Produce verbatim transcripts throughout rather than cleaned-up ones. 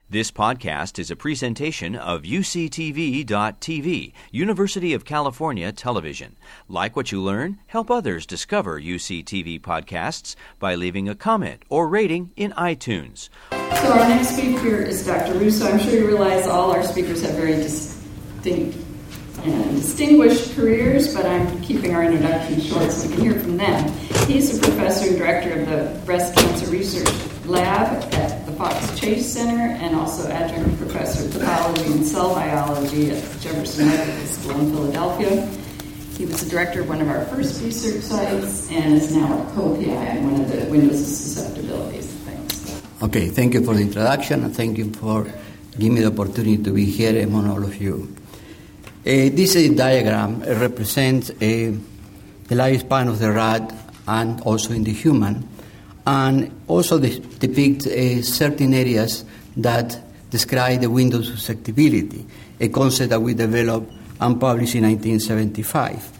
This podcast is a presentation of U C T V dot T V, University of California Television. Like what you learn? Help others discover U C T V podcasts by leaving a comment or rating in iTunes. So our next speaker is Doctor Russo. I'm sure you realize all our speakers have very distinct and distinguished careers, but I'm keeping our introduction short so we can hear from them. He's the professor and director of the Breast Cancer Research Lab at the Fox Chase Center and also adjunct professor of pathology and cell biology at Jefferson Medical School in Philadelphia. He was the director of one of our first research sites and is now a co-P I in one of the windows of susceptibilities things. Okay, thank you for the introduction and thank you for giving me the opportunity to be here among all of you. Uh, this uh, diagram uh, represents uh, the lifespan of the rat and also in the human, and also de- depicts uh, certain areas that describe the window susceptibility, a concept that we developed and published in nineteen seventy-five.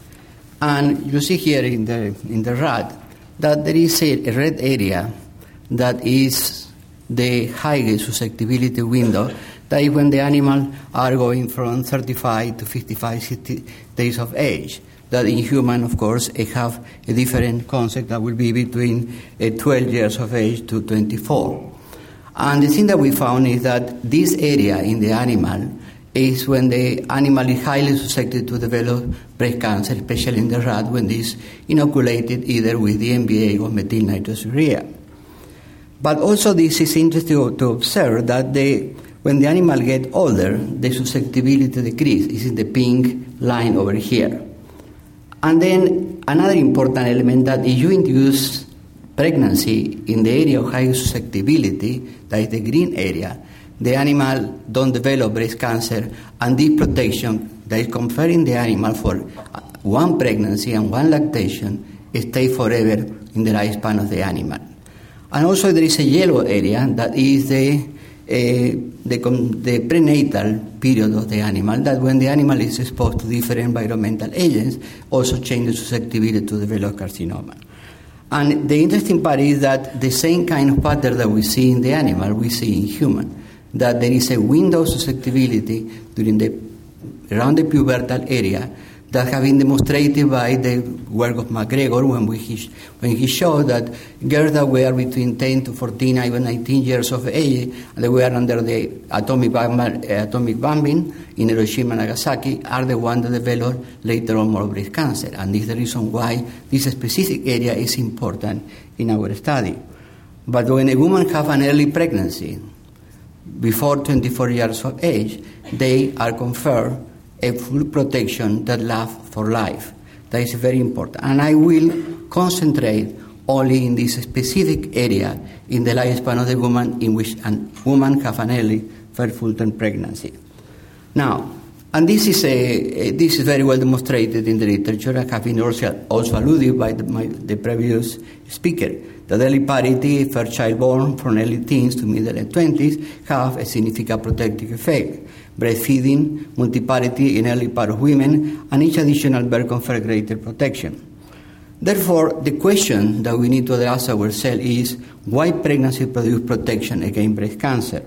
And you see here in the in the rat that there is a, a red area that is the highest susceptibility window. That is when the animals are going from thirty-five to fifty-five, sixty days of age. That in human, of course, they have a different concept that will be between uh, twelve years of age to twenty-four. And the thing that we found is that this area in the animal is when the animal is highly susceptible to develop breast cancer, especially in the rat, when it is inoculated either with the M B A or methylnitrosourea. But also this is interesting to observe that the when the animal gets older, the susceptibility decreases. This is the pink line over here. And then another important element that if you induce pregnancy in the area of high susceptibility, that is the green area, the animal don't develop breast cancer, and this protection that is conferring the animal for one pregnancy and one lactation stays forever in the lifespan of the animal. And also there is a yellow area that is the Uh, the, the prenatal period of the animal, that when the animal is exposed to different environmental agents, also changes susceptibility to develop carcinoma. And the interesting part is that the same kind of pattern that we see in the animal, we see in human, that there is a window of susceptibility during the around the pubertal area that have been demonstrated by the work of McGregor when, we, he, when he showed that girls that were between ten to fourteen, even nineteen years of age, they were under the atomic, bomb, uh, atomic bombing in Hiroshima and Nagasaki, are the ones that developed later on more breast cancer. And this is the reason why this specific area is important in our study. But when a woman has an early pregnancy, before twenty-four years of age, they are conferred a full protection that lasts for life. That is very important. And I will concentrate only in this specific area in the lifespan of the woman in which a woman has an early full-term pregnancy. Now, and this is a, a this is very well demonstrated in the literature and have been also, also alluded by the, my, the previous speaker. The early parity, first child born from early teens to middle and twenties, have a significant protective effect. Breastfeeding, multiparity in early part of women, and each additional birth confers greater protection. Therefore, the question that we need to ask ourselves is why pregnancy produces protection against breast cancer?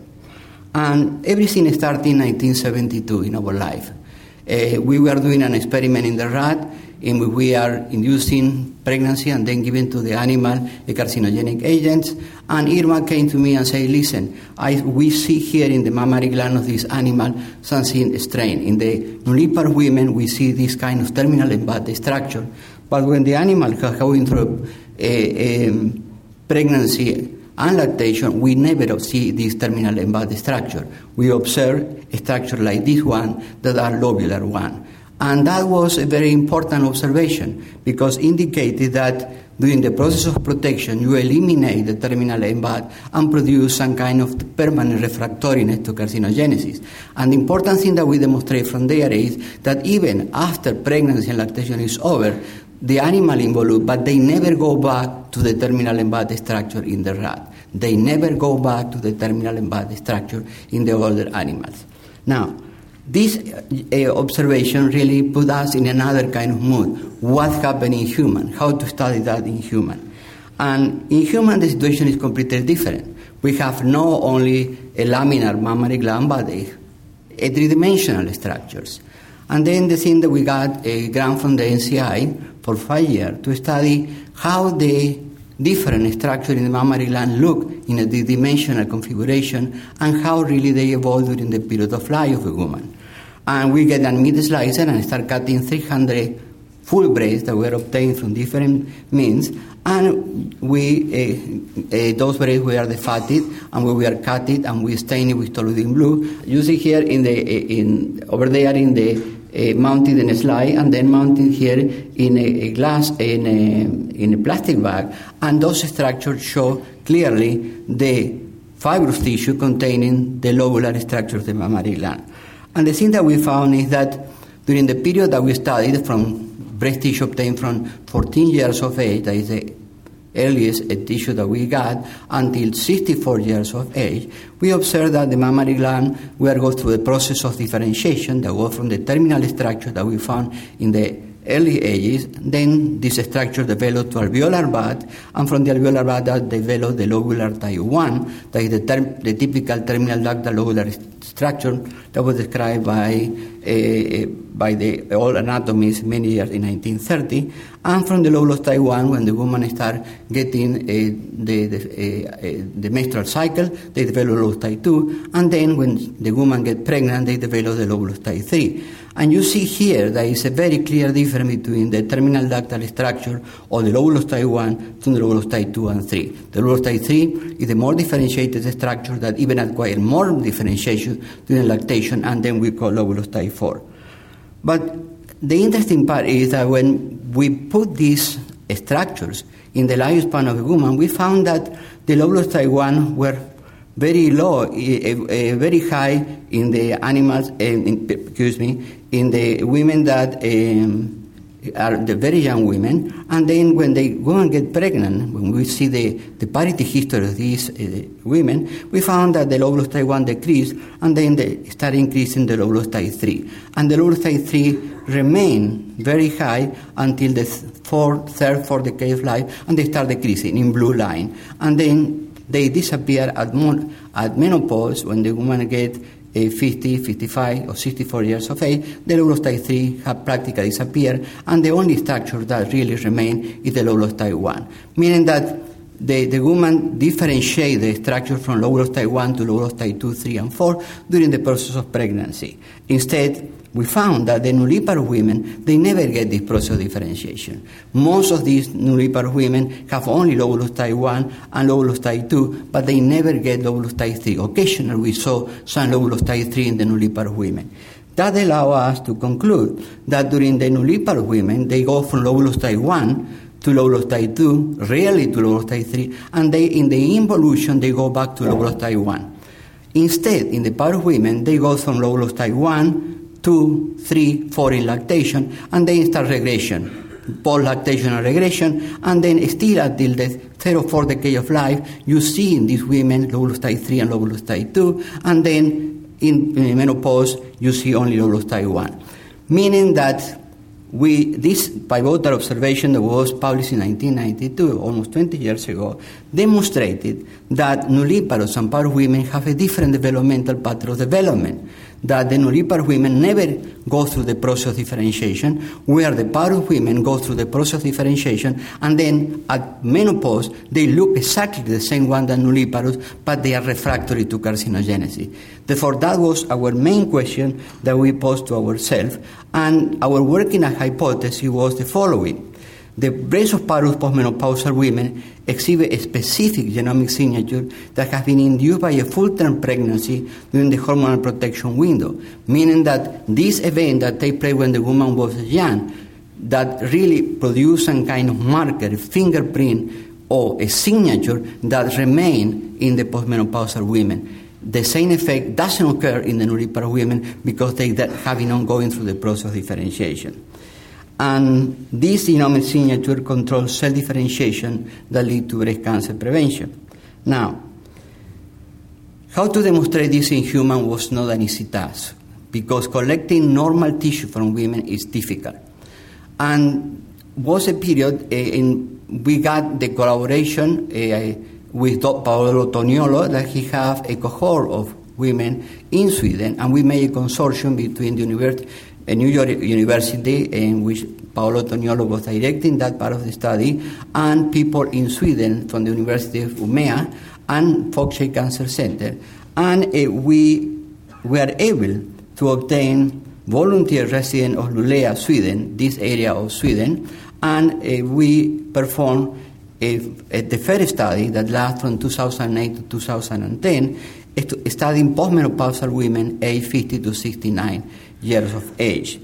And everything started in nineteen seventy-two in our life. Uh, we were doing an experiment in the rat in which we are inducing pregnancy and then giving to the animal a carcinogenic agent. And Irma came to me and said, listen, I, we see here in the mammary gland of this animal something strange. In the nulliparous women, we see this kind of terminal embodied structure. But when the animal is going through a, a pregnancy and lactation, we never see this terminal embodied structure. We observe a structure like this one that are lobular one. And that was a very important observation because it indicated that during the process of protection, you eliminate the terminal embod and produce some kind of permanent refractoriness to carcinogenesis. And the important thing that we demonstrate from there is that even after pregnancy and lactation is over, the animal involved, but they never go back to the terminal embodied structure in the rat. They never go back to the terminal embodied structure in the older animals. Now, this uh, observation really put us in another kind of mood. What happened in human? How to study that in human? And in human, the situation is completely different. We have not only a laminar mammary gland, but a, a three-dimensional structures. And then the thing that we got a grant from the N C I for five years to study how the different structures in the mammary gland look in a three-dimensional configuration and how really they evolve during the period of life of a woman. And we get a meat slicer and start cutting three hundred full braids that were obtained from different means, and we uh, uh, those braids were defatted, and we were cut it and we stain it with toluidine blue. You see here in the in over there in the uh, mounted in a slide, and then mounted here in a, a glass in a in a plastic bag, and those structures show clearly the fibrous tissue containing the lobular structure of the mammary gland. And the thing that we found is that during the period that we studied, from breast tissue obtained from fourteen years of age, that is the earliest tissue that we got, until sixty-four years of age, we observed that the mammary gland will go through the process of differentiation that goes from the terminal structure that we found in the early ages. Then this structure developed to alveolar bud, and from the alveolar bud that developed the lobular type one, that is the, term, the typical terminal ductal lobular structure that was described by uh, by the old anatomists many years in nineteen thirty, and from the lobulus type one, when the woman start getting uh, the the, uh, uh, the menstrual cycle, they develop lobulus type two, and then when the woman get pregnant, they develop the lobulus type three. And you see here there is a very clear difference between the terminal ductal structure of the lobulus type one to the lobulus type two and three. The lobulus type three is the more differentiated structure that even acquire more differentiation during lactation, and then we call lobulus type four. But the interesting part is that when we put these structures in the lifespan of a woman, we found that the lobulus type one were very low, uh, uh, very high in the animals, uh, in, excuse me, in the women that um, are the very young women. And then when they go and get pregnant, when we see the, the parity history of these uh, women, we found that the lobulus type one decreased, and then they start increasing the lobulus type three. And the lobulus type three remain very high until the fourth, third, fourth decade of life, and they start decreasing in blue line. And then they disappear at, mon- at menopause, when the woman get uh, fifty, fifty-five, or sixty-four years of age. The lobulus type three have practically disappeared, and the only structure that really remain is the lobulus type one, meaning that the, the woman differentiate the structure from lobulus type one to lobulus type two, three, and four during the process of pregnancy. Instead, we found that the nulliparous women, they never get this process of differentiation. Most of these nulliparous women have only lobulus type one and lobulus type two, but they never get lobulus type three. Occasionally we saw some lobulus type three in the nulliparous women. That allows us to conclude that during the nulliparous women, they go from lobulus type one to lobulus type two, rarely to lobulus type three, and they, in the involution, they go back to lobulus type one. Instead, in the parous women, they go from lobulus type one, two, three, four in lactation, and then start regression, post-lactational regression, and then still until the third or fourth decade of life, you see in these women lobulus type three and lobulus type two, and then in, in menopause, you see only lobulus type one. Meaning that we, this pivotal observation that was published in nineteen ninety-two, almost twenty years ago, demonstrated that nulliparous and parous women have a different developmental pattern of development, that the nulliparous women never go through the process of differentiation, where the parous women go through the process of differentiation, and then at menopause, they look exactly the same one than nulliparous, but they are refractory to carcinogenesis. Therefore, that was our main question that we posed to ourselves, and our working hypothesis was the following. The breast of parous postmenopausal women exhibit a specific genomic signature that has been induced by a full-term pregnancy during the hormonal protection window, meaning that this event that takes place when the woman was young, that really produce some kind of marker, a fingerprint, or a signature that remain in the postmenopausal women. The same effect doesn't occur in the nulliparous women because they have been ongoing through the process of differentiation. And this genomic signature controls cell differentiation that lead to breast cancer prevention. Now, how to demonstrate this in humans was not an easy task, because collecting normal tissue from women is difficult. And was a period uh, in we got the collaboration uh, with Paolo Toniolo that he have a cohort of women in Sweden, and we made a consortium between the Univers- New York University, in which Paolo Toniolo was directing that part of the study, and people in Sweden from the University of Umeå and Foxey Cancer Center. And uh, we were able to obtain volunteer residents of Luleå, Sweden, this area of Sweden, and uh, we performed a, a, the first study that lasted from two thousand eight to two thousand ten, studying postmenopausal women aged fifty to sixty-nine years of age.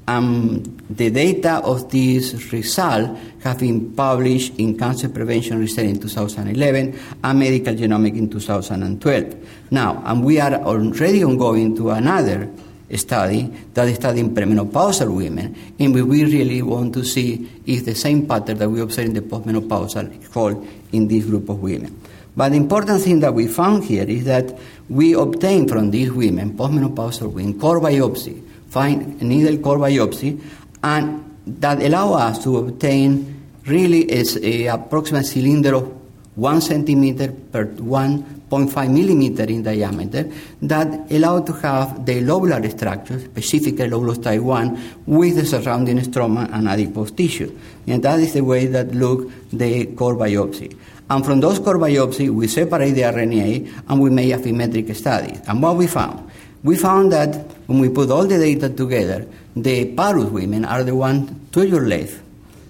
Um, the data of this result have been published in Cancer Prevention Research in two thousand eleven and Medical Genomics in two thousand twelve. Now, and we are already ongoing to another study that is studying premenopausal women, and we really want to see if the same pattern that we observe in the postmenopausal hold in this group of women. But the important thing that we found here is that we obtained from these women, postmenopausal women, core biopsy, find needle core biopsy, and that allow us to obtain really is a approximate cylinder of one centimeter per one point five millimeter in diameter that allow to have the lobular structure, specifically lobulus type one, with the surrounding stroma and adipose tissue. And that is the way that look the core biopsy. And from those core biopsy, we separate the R N A and we make affymetric studies. And what we found? We found that when we put all the data together, the Parus women are the ones to your left,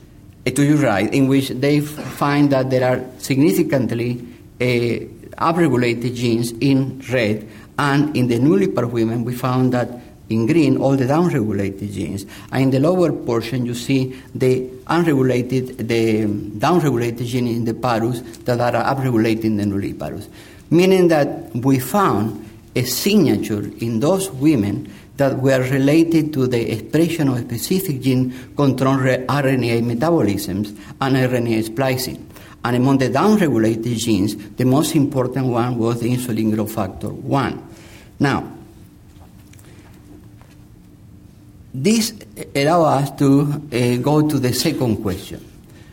to your right, in which they find that there are significantly uh, upregulated genes in red, and in the nulliparous women, we found that in green, all the downregulated genes. And in the lower portion, you see the unregulated, the downregulated genes in the parus that are upregulated in the nulliparous. Meaning that we found a signature in those women that were related to the expression of specific gene controlling R N A metabolisms and R N A splicing. And among the downregulated genes, the most important one was the insulin growth factor one. Now, this allows us to uh, go to the second question.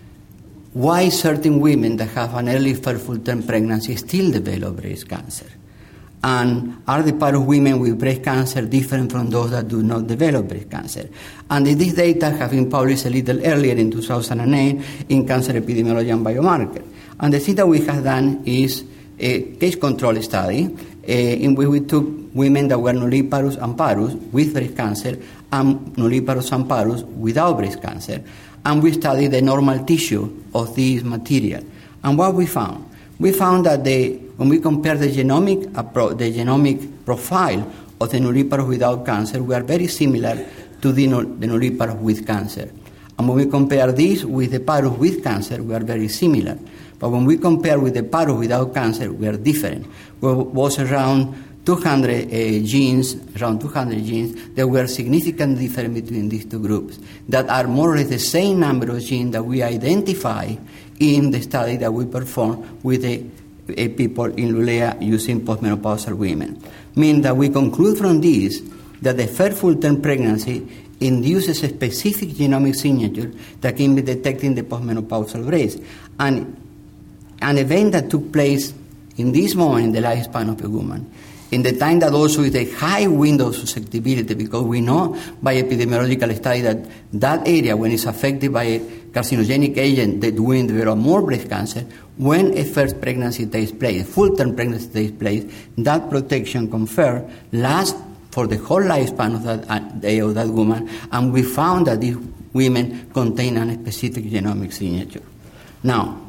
Why certain women that have an early first full-term pregnancy still develop breast cancer? And are the Parus women with breast cancer different from those that do not develop breast cancer? And this data have been published a little earlier in two thousand eight in Cancer Epidemiology and Biomarker. And the thing that we have done is a case control study uh, in which we took women that were nulliparous and parus with breast cancer and nulliparous and parus without breast cancer. And we studied the normal tissue of this material. And what we found? We found that the, when we compare the genomic, appro- the genomic profile of the nulliparous without cancer, we are very similar to the, the nulliparous with cancer. And when we compare this with the parus with cancer, we are very similar. But when we compare with the parus without cancer, we are different. We was around two hundred uh, genes, around two hundred genes, that were significantly different between these two groups, that are more or less the same number of genes that we identify in the study that we performed with the uh, people in Luleå using postmenopausal women. Meaning that we conclude from this that the first full-term pregnancy induces a specific genomic signature that can be detected in the postmenopausal breast. And an event that took place in this moment in the lifespan of a woman, in the time that also is a high window of susceptibility, because we know by epidemiological study that that area, when it's affected by a carcinogenic agent, that women develop more breast cancer. When a first pregnancy takes place, a full-term pregnancy takes place, that protection conferred lasts for the whole lifespan of that day of that woman, and we found that these women contain a specific genomic signature. Now,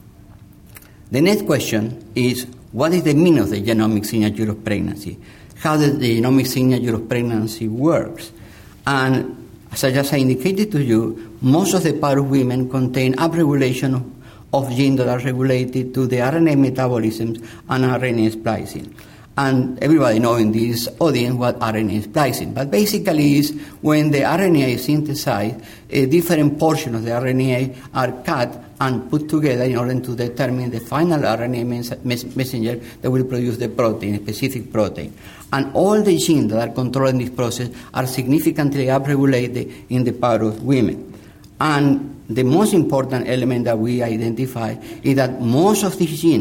the next question is, what is the meaning of the genomic signature of pregnancy? How does the genomic signature of pregnancy works? And as I just indicated to you, most of the Parus women contain upregulation of, of genes that are regulated to the R N A metabolisms and R N A splicing. And everybody knows in this audience what R N A splicing. But basically is when the R N A is synthesized, a different portion of the R N A are cut and put together in order to determine the final R N A mes- mes- messenger that will produce the protein, a specific protein. And all the genes that are controlling this process are significantly upregulated in the Parus women. And the most important element that we identify is that most of these genes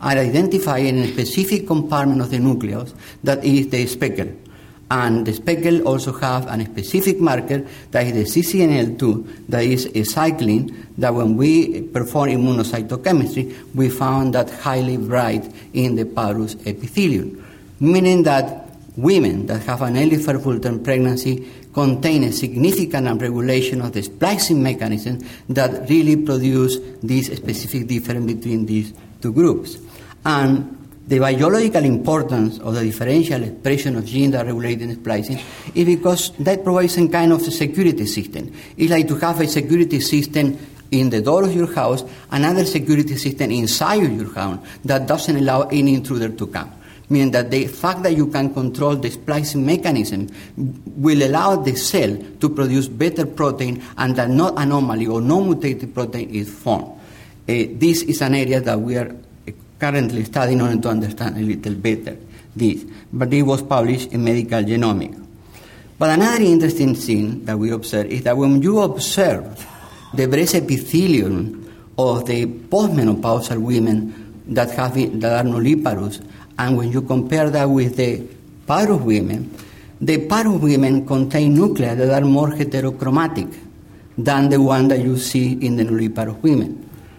are identifying a specific compartment of the nucleus that is the speckle. And the speckle also have a specific marker that is the C C N L two, that is a cyclin that when we perform immunocytochemistry, we found that highly bright in the parus epithelium, meaning that women that have an early Full-term pregnancy contain a significant upregulation of the splicing mechanism that really produce this specific difference between these two groups. And the biological importance of the differential expression of genes that regulate the splicing is because that provides some kind of a security system. It's like to have a security system in the door of your house, another security system inside of your house that doesn't allow any intruder to come. Meaning that the fact that you can control the splicing mechanism will allow the cell to produce better protein and that no anomaly or no mutated protein is formed. Uh, this is an area that we are currently studying in order to understand a little better this, but it was published in Medical Genomics. But another interesting thing that we observe is that when you observe the breast epithelium of the postmenopausal women that have been, that are nulliparous, and when you compare that with the parous women, the parous women contain nuclei that are more heterochromatic than the one that you see in the nulliparous women.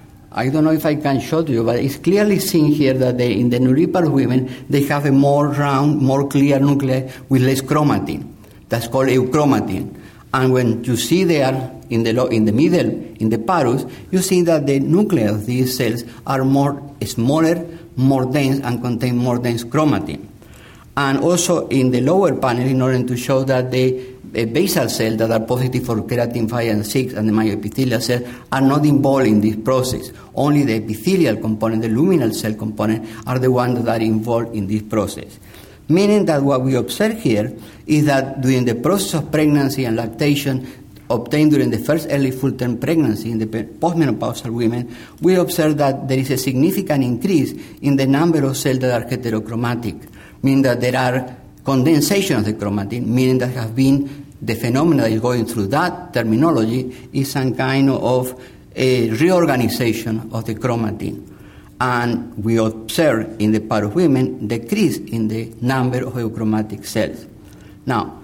I don't know if I can show you, but it's clearly seen here that they, in the nulliparous women, they have a more round, more clear nuclei with less chromatin. That's called euchromatin. And when you see there in the lo- in the middle, in the parus, you see that the nuclei of these cells are more smaller, more dense, and contain more dense chromatin. And also in the lower panel, in order to show that the uh, basal cells that are positive for keratin five and six and the myoepithelial cells are not involved in this process. Only the epithelial component, the luminal cell component, are the ones that are involved in this process. Meaning that what we observe here is that during the process of pregnancy and lactation obtained during the first early full-term pregnancy in the postmenopausal women, we observe that there is a significant increase in the number of cells that are heterochromatic, meaning that there are condensation of the chromatin, meaning that have been the phenomena that is going through that terminology is some kind of a reorganization of the chromatin. And we observe in the parous women decrease in the number of euchromatic cells. Now,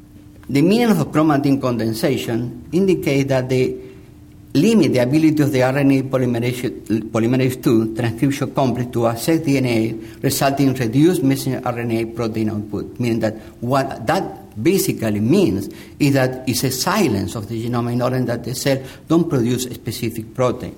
the meaning of chromatin condensation indicates that they limit the ability of the R N A polymerase, polymerase two transcription complex to access D N A, resulting in reduced messenger R N A protein output, meaning that what that basically means is that it's a silence of the genome in order that the cell don't produce a specific protein.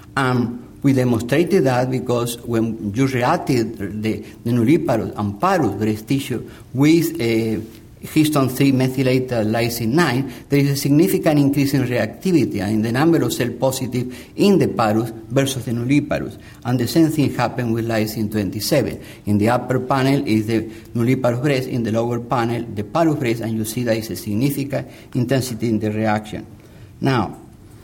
Um, we demonstrated that because when you reacted the, the nulliparous and parous breast tissue with a histone three methylated lysine nine, there is a significant increase in reactivity and in the number of cells positive in the parus versus the nulliparous. And the same thing happened with lysine twenty-seven. In the upper panel is the nulliparous breast, in the lower panel the parous breast, and you see there is a significant intensity in the reaction. Now,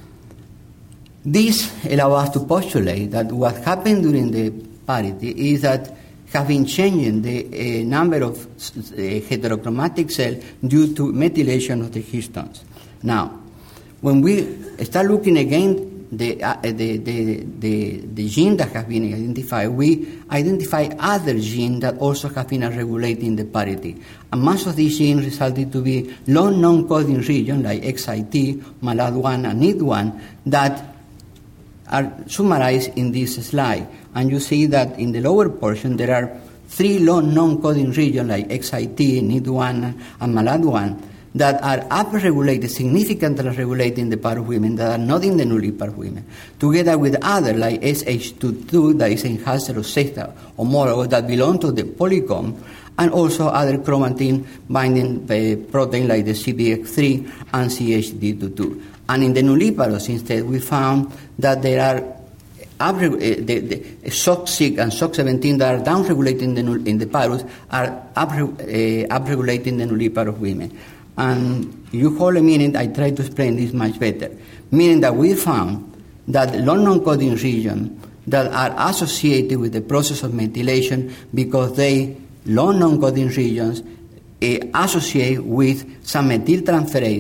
this allows us to postulate that what happened during the parity is that have been changing the uh, number of uh, heterochromatic cells due to methylation of the histones. Now, when we start looking again the, uh, the, the, the, the gene that has been identified, we identify other genes that also have been regulating the parity. And most of these genes resulted to be long non-coding regions like X I T, M A L A D one, and N I D one that are summarized in this slide. And you see that in the lower portion there are three long non-coding regions like X I T, N I D one, and M A L A D one that are upregulated, significantly regulating the parous women that are not in the nulliparous women, together with other like S H two two that is enhancer of sexta homologous that belong to the polycomb, and also other chromatin binding uh, protein like the C B X three and C H D twenty-two. And in the nulliparous instead we found that there are Up, uh, the, the S O C six and S O C seventeen that are downregulating the, in the parus are up, uh, upregulating the nulliparous women. And you hold a minute, I try to explain this much better. Meaning that we found that long non-coding regions that are associated with the process of methylation because they, long non-coding regions, uh, associate with some methyltransferase,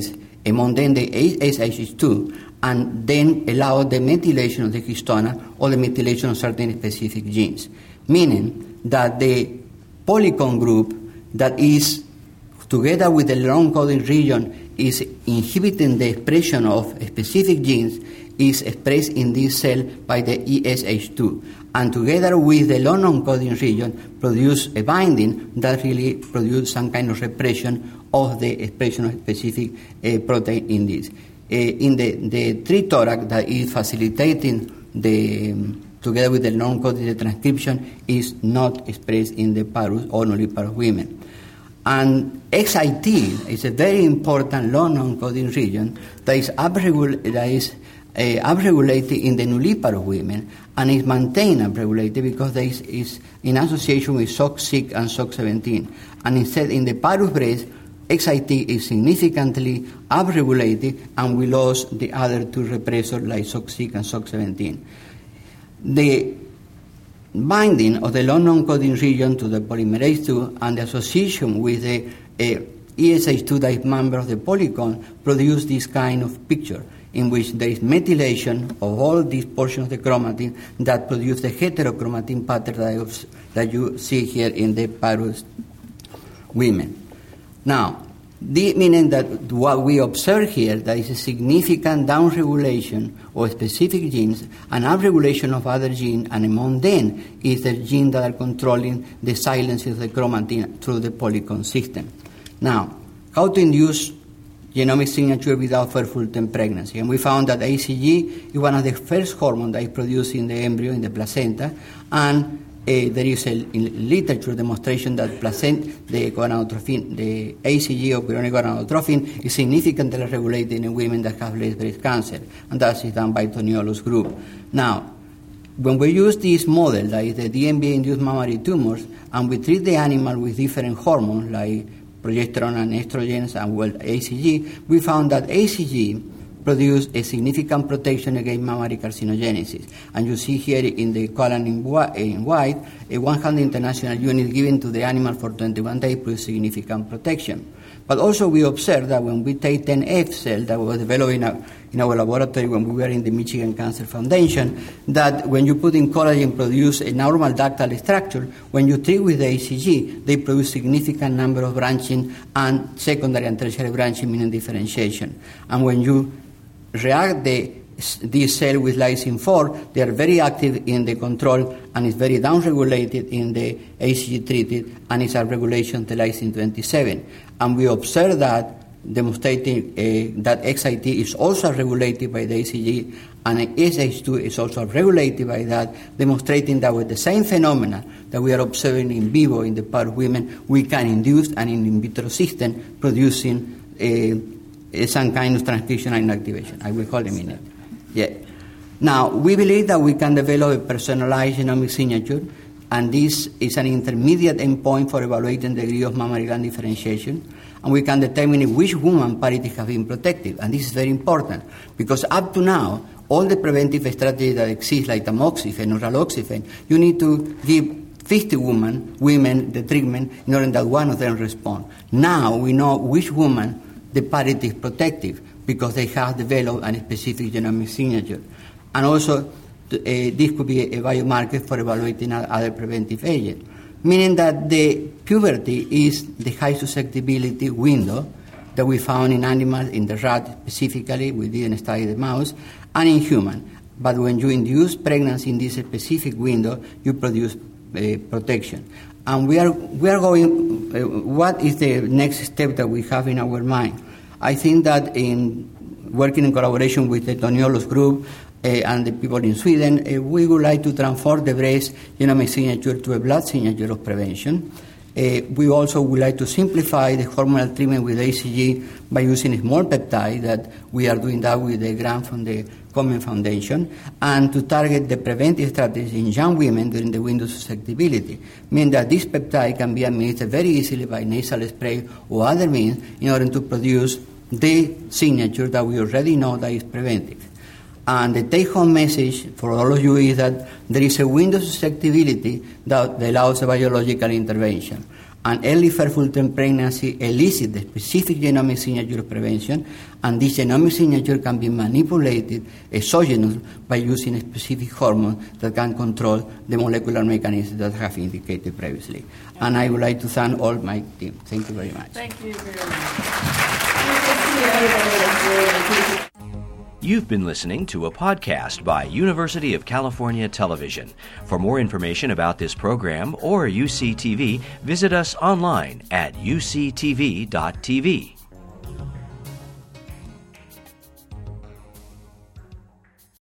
among them the S H two, and then allow the methylation of the histone or the methylation of certain specific genes, meaning that the polycomb group that is together with the long-coding region is inhibiting the expression of specific genes is expressed in this cell by the E S H two, and together with the long non-coding region produce a binding that really produce some kind of repression of the expression of specific uh, protein in this. Uh, in the, the tree thorax that is facilitating the, um, together with the non-coded transcription, is not expressed in the parus or nulliparous women. And X I T is a very important long non-coding region that is upregulated, that is uh, upregulated in the nulliparous women and is maintained upregulated because there is, is in association with S O C six and S O C seventeen. And instead, in the parus breast, X I T is significantly upregulated, and we lost the other two repressors like S O C six and S O C seventeen. The binding of the long non-coding region to the polymerase two and the association with the uh, E S H two that is member of the polycomb produce this kind of picture in which there is methylation of all these portions of the chromatin that produce the heterochromatin pattern that, that you see here in the parus women. Now, this meaning that what we observe here, there is a significant downregulation of specific genes and upregulation of other genes, and among them is the gene that are controlling the silencing of the chromatin through the polycomb system. Now, how to induce genomic signature without full-term pregnancy? And we found that A C G is one of the first hormones that is produced in the embryo, in the placenta, and Uh, there is a literature demonstration that placenta, the gonadotrophin, the A C G or chorionic gonadotrophin is significantly regulated in women that have less breast cancer, and that is done by Toniolo's group. Now, when we use this model, that is the D M B-induced mammary tumors, and we treat the animal with different hormones like progesterone and estrogens and well A C G, we found that A C G produce a significant protection against mammary carcinogenesis. And you see here in the column in white, a one hundred international unit given to the animal for twenty-one days produce significant protection. But also we observed that when we take ten F cell that was developed in, a, in our laboratory when we were in the Michigan Cancer Foundation, that when you put in collagen produce a normal ductal structure, when you treat with the A C G, they produce significant number of branching and secondary and tertiary branching, meaning differentiation. And when you react the, this cell with lysine four, they are very active in the control and is very downregulated in the A C G treated, and it's a regulation to lysine twenty-seven. And we observe that, demonstrating uh, that X I T is also regulated by the A C G, and S H two is also regulated by that, demonstrating that with the same phenomena that we are observing in vivo in the parus women, we can induce an in vitro system producing uh, some kind of transcription and activation. I will call them in it. Yeah. Now, we believe that we can develop a personalized genomic signature, and this is an intermediate endpoint for evaluating the degree of mammary gland differentiation, and we can determine which woman parity has been protected. And this is very important, because up to now, all the preventive strategies that exist, like tamoxifen or raloxifen, you need to give fifty women, women the treatment in order that one of them respond. Now we know which woman the parity is protective because they have developed a specific genomic signature. And also, uh, this could be a biomarker for evaluating other preventive agents, meaning that the puberty is the high susceptibility window that we found in animals, in the rat specifically, we didn't study the mouse, and in human. But when you induce pregnancy in this specific window, you produce uh, protection. And we are we are going, uh, what is the next step that we have in our mind? I think that in working in collaboration with the Toniolo's group uh, and the people in Sweden, uh, we would like to transform the breast genomic signature to a blood signature of prevention. Uh, we also would like to simplify the hormonal treatment with A C G by using a small peptide, that we are doing that with the grant from the Komen Foundation, and to target the preventive strategies in young women during the window of susceptibility, meaning that this peptide can be administered very easily by nasal spray or other means in order to produce the signature that we already know that is preventive. And the take-home message for all of you is that there is a window of susceptibility that allows a biological intervention. and early fertile pregnancy elicit the specific genomic signature of prevention, and this genomic signature can be manipulated exogenous by using a specific hormone that can control the molecular mechanisms that I have indicated previously. And I would like to thank all my team. Thank you very much. Thank you very much. You've been listening to a podcast by University of California Television. For more information about this program or U C T V, visit us online at U C T V dot T V.